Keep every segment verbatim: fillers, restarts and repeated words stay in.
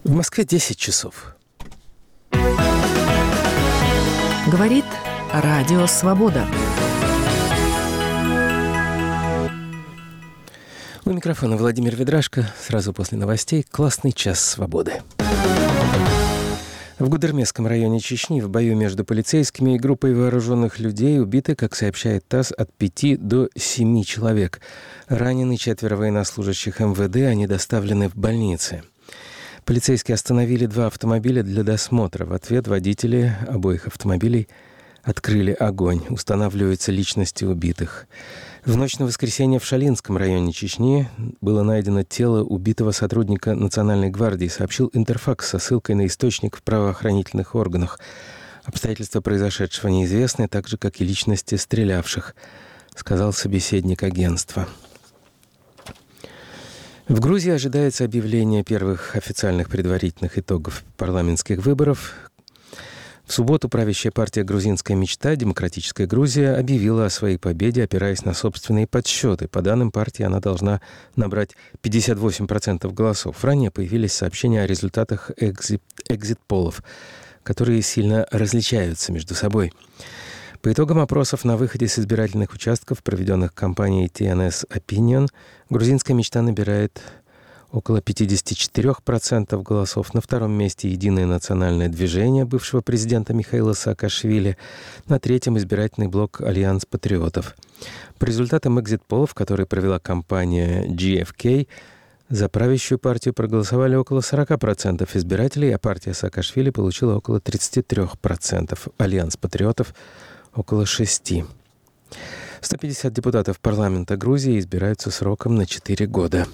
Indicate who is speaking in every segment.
Speaker 1: В Москве десять часов.
Speaker 2: Говорит Радио Свобода.
Speaker 1: У микрофона Владимир Ведрашко. Сразу после новостей «Классный час свободы». В Гудермесском районе Чечни в бою между полицейскими и группой вооруженных людей убиты, как сообщает ТАСС, от пяти до семи человек. Ранены четверо военнослужащих эм вэ дэ, они доставлены в больницы. Полицейские остановили два автомобиля для досмотра. В ответ водители обоих автомобилей открыли огонь. Устанавливаются личности убитых. В ночь на воскресенье в Шалинском районе Чечни было найдено тело убитого сотрудника Национальной гвардии, сообщил Интерфакс со ссылкой на источник в правоохранительных органах. Обстоятельства произошедшего неизвестны, так же, как и личности стрелявших, сказал собеседник агентства. В Грузии ожидается объявление первых официальных предварительных итогов парламентских выборов. В субботу правящая партия «Грузинская мечта» «Демократическая Грузия» объявила о своей победе, опираясь на собственные подсчеты. По данным партии, она должна набрать пятьдесят восемь процентов голосов. Ранее появились сообщения о результатах экзит, экзит-полов, которые сильно различаются между собой. По итогам опросов на выходе с избирательных участков, проведенных компанией ти эн эс Opinion, «Грузинская мечта» набирает около пятьдесят четыре процента голосов. На втором месте «Единое национальное движение» бывшего президента Михаила Саакашвили. На третьем избирательный блок «Альянс патриотов». По результатам экзит-полов, которые провела компания джи эф кей, за правящую партию проголосовали около сорок процентов избирателей, а партия Саакашвили получила около тридцать три процента. «Альянс патриотов» — около шести. сто пятьдесят депутатов парламента Грузии избираются сроком на четыре года.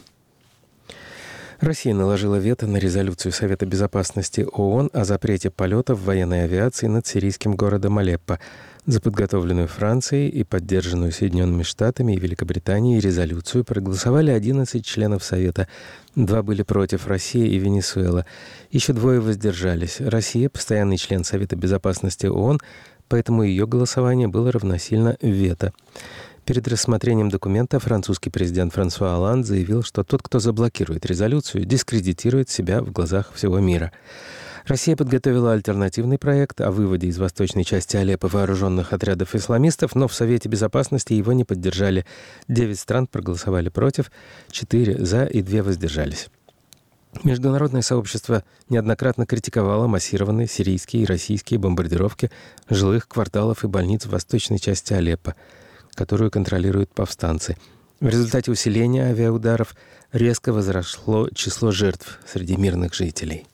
Speaker 1: Россия наложила вето на резолюцию Совета безопасности ООН о запрете полетов военной авиации над сирийским городом Алеппо. За подготовленную Францией и поддержанную Соединенными Штатами и Великобританией резолюцию проголосовали одиннадцать членов Совета. Два были против — Россия и Венесуэла. Еще двое воздержались. Россия — постоянный член Совета безопасности ООН, поэтому ее голосование было равносильно вето. Перед рассмотрением документа французский президент Франсуа Олланд заявил, что тот, кто заблокирует резолюцию, дискредитирует себя в глазах всего мира. Россия подготовила альтернативный проект о выводе из восточной части Алеппо вооруженных отрядов исламистов, но в Совете безопасности его не поддержали. Девять стран проголосовали против, четыре за и две воздержались. Международное сообщество неоднократно критиковало массированные сирийские и российские бомбардировки жилых кварталов и больниц в восточной части Алеппо, которую контролируют повстанцы. В результате усиления авиаударов резко возросло число жертв среди мирных жителей.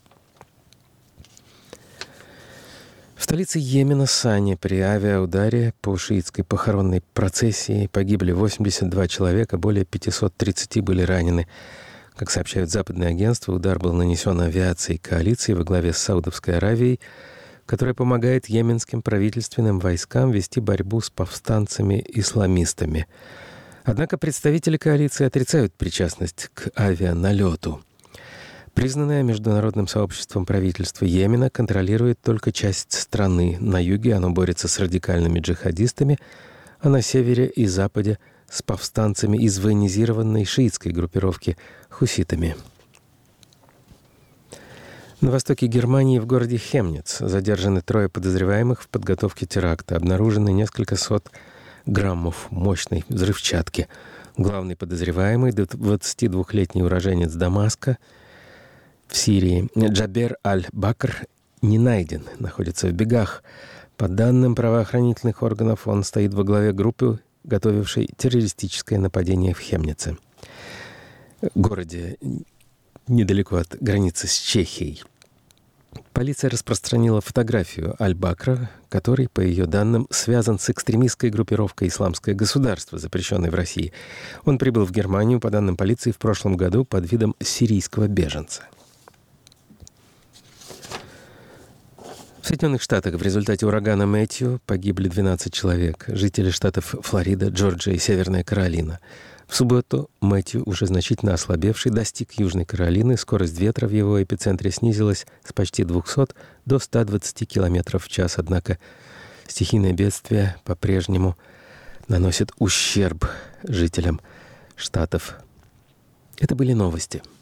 Speaker 1: В столице Йемена Сане при авиаударе по шиитской похоронной процессии погибли восемьдесят два человека, более пятьсот тридцать были ранены. Как сообщают западные агентства, удар был нанесен авиацией коалиции во главе с Саудовской Аравией, которая помогает йеменским правительственным войскам вести борьбу с повстанцами-исламистами. Однако представители коалиции отрицают причастность к авианалету. Признанное международным сообществом правительство Йемена контролирует только часть страны. На юге оно борется с радикальными джихадистами, а на севере и западе — с повстанцами из военизированной шиитской группировки хуситами. На востоке Германии в городе Хемниц задержаны трое подозреваемых в подготовке теракта. Обнаружены несколько сот граммов мощной взрывчатки. Главный подозреваемый, двадцатидвухлетний уроженец Дамаска в Сирии, Джабер Аль-Бакр, не найден, находится в бегах. По данным правоохранительных органов, он стоит во главе группы, готовившей террористическое нападение в Хемнице, городе недалеко от границы с Чехией. Полиция распространила фотографию Аль-Бакра, который, по ее данным, связан с экстремистской группировкой «Исламское государство», запрещенной в России. Он прибыл в Германию, по данным полиции, в прошлом году под видом сирийского беженца. В Соединенных Штатах в результате урагана Мэтью погибли двенадцать человек, жители штатов Флорида, Джорджия и Северная Каролина. В субботу Мэтью, уже значительно ослабевший, достиг Южной Каролины. Скорость ветра в его эпицентре снизилась с почти двухсот до ста двадцати километров в час. Однако стихийное бедствие по-прежнему наносит ущерб жителям штатов. Это были новости.